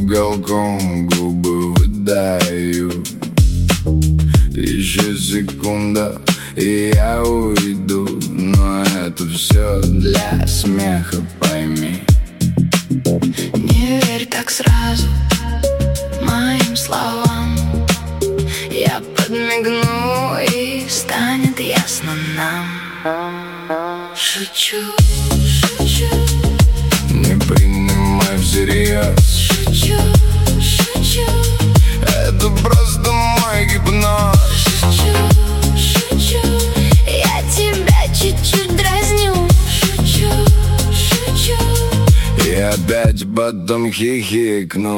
уголком губы выдаю. Еще секунда, и я уйду. Но это все для смеха, пойми. Не верь так сразу моим словам. Я подмигну, и станет ясно нам. Шучу, шучу, не принимай всерьез. шучу, шучу, Это просто мой гипноз. шучу, шучу. Я тебя чуть-чуть дразню. Шучу, шучу. И опять потом хихикну.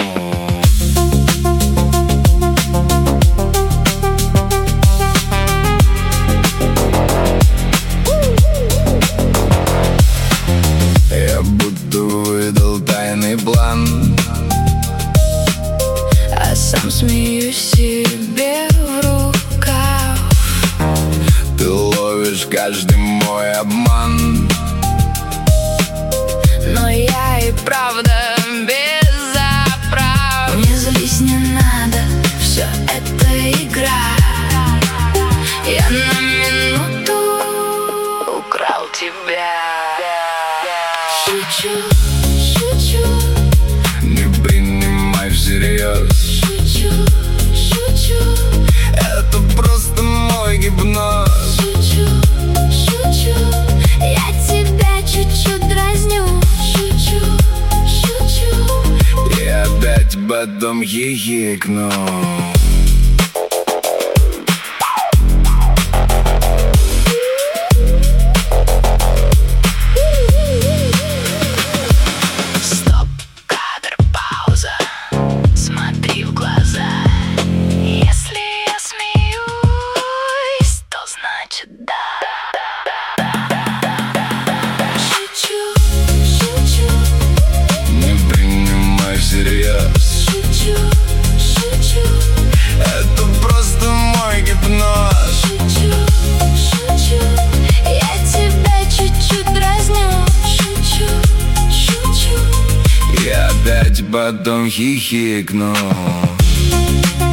Я будто выдал тайный план, А сам смеюсь себе в рукав. ты ловишь каждый мой обман. Но я и правда без оправ. Не злись, не надо, все это игра. Я на минуту украл тебя. Шучу, шучу, Не принимай всерьез. шучу, шучу, Это просто мой гипноз. шучу, шучу. Я тебя чуть-чуть дразню. Шучу, шучу. И опять потом хихикну. Стоп, кадр, пауза. Смотри в глаза. Если я смеюсь, то значит да. Шучу, шучу, Не принимай всерьез. шучу, шучу. Это просто мой гипноз. Шучу, шучу. Я тебя чуть-чуть дразню. Шучу, шучу. И опять потом хихикну.